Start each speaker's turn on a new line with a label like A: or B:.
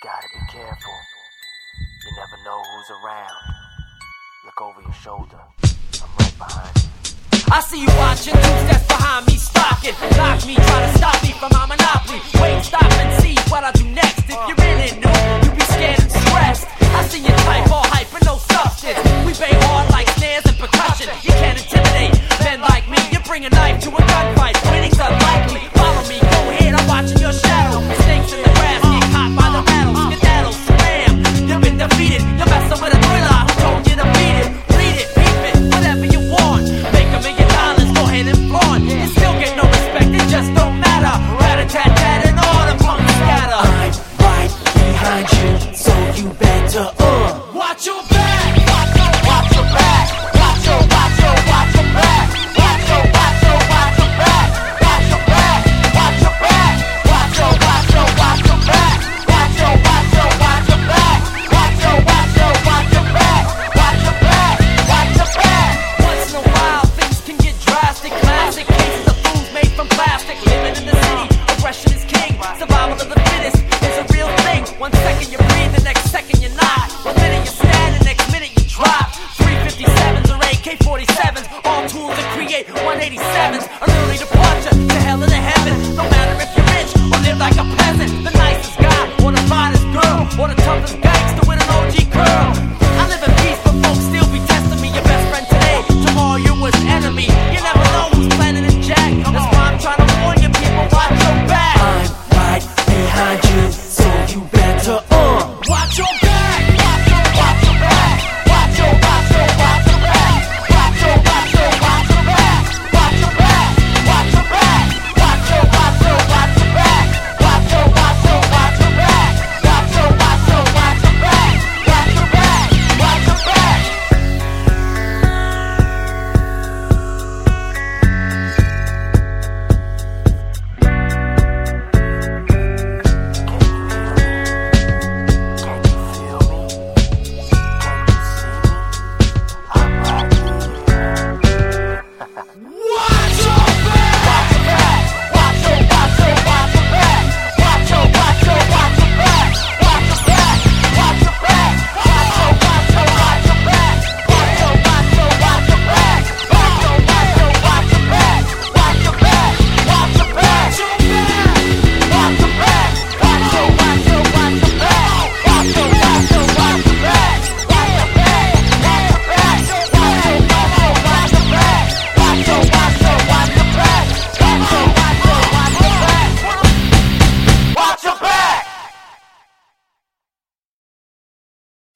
A: gotta be careful. You never know who's around. Look over your shoulder. I'm right behind you.
B: I see you watching, two steps behind me, stalking. Knock me, try to stop me from my monopoly. Wait, stop and see what I do next.